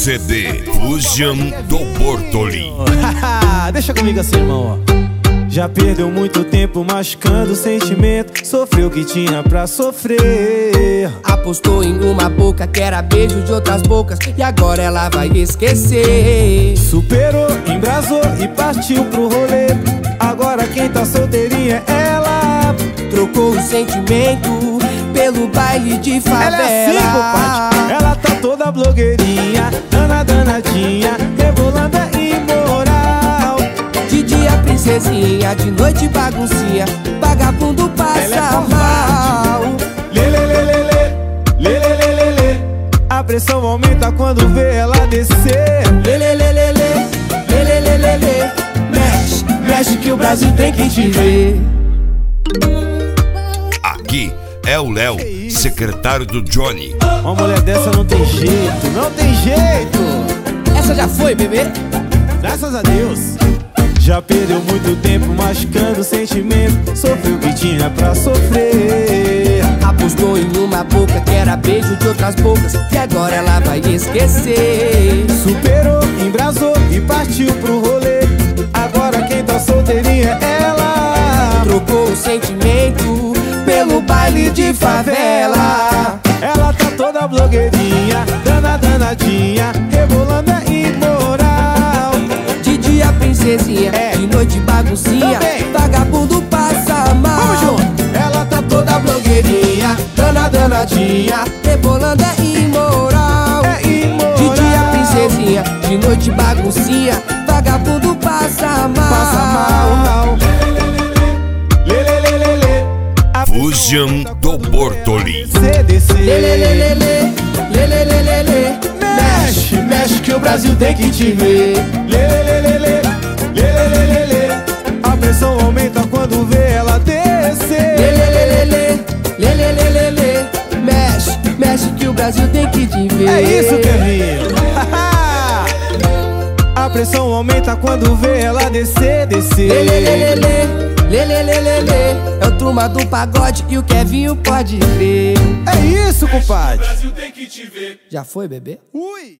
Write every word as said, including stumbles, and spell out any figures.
C D Fusion do Bortoli. Deixa comigo assim, irmão, ó. Já perdeu muito tempo machucando o sentimento, sofreu o que tinha pra sofrer. Apostou em uma boca que era beijo de outras bocas, e agora ela vai esquecer. Superou, embrasou e partiu pro rolê. Agora quem tá solteirinha é ela. Trocou o sentimento pelo baile de favela. Ela é assim, compadre. Ela tá toda blogueirinha, dana danadinha, rebolando a imoral. De dia princesinha, de noite baguncinha, vagabundo passa ela é mal. Lelelelele, lelelelele. A pressão aumenta quando vê ela descer. Lelelelele, lelelelele. Mexe, mexe que o Brasil tem que te ver. Aqui é o Léo, secretário do Johnny. Uma mulher dessa não tem jeito, não tem jeito. Essa já foi, bebê? Graças a Deus. Já perdeu muito tempo machucando o sentimento, sofreu o que tinha pra sofrer. Apostou em uma boca que era beijo de outras bocas, e agora ela vai esquecer. Superou, embrasou e partiu pro rolê. Agora quem tá solteirinha é ela. Trocou o sentimento pelo baile de favela. Ela tá toda blogueirinha, dana danadinha, rebolando a imoral. De dia princesinha, é. de noite baguncinha, também. Vagabundo passa mal. Vamos junto. Ela tá toda blogueirinha, dana danadinha, rebolando é imoral. é imoral. De dia princesinha, de noite baguncinha, vagabundo passa mal. Passa mal. Lelelelele. Fusion do Bortoli. C D C. Lelelelele, lelelelele. Mexe, mexe que o Brasil tem que te ver. Lelelelele, lelelelele. A pressão aumenta quando vê ela descer. Lelelelele, lelelelele. Mexe, mexe que o Brasil tem que te ver. É isso, Kevin. A pressão aumenta quando vê ela descer, descer. Lelelelele, lelelelele. É o turma do pagode e o Kevinho pode crer. É isso, compadre. O Brasil tem que te ver. Já foi, bebê? Ui.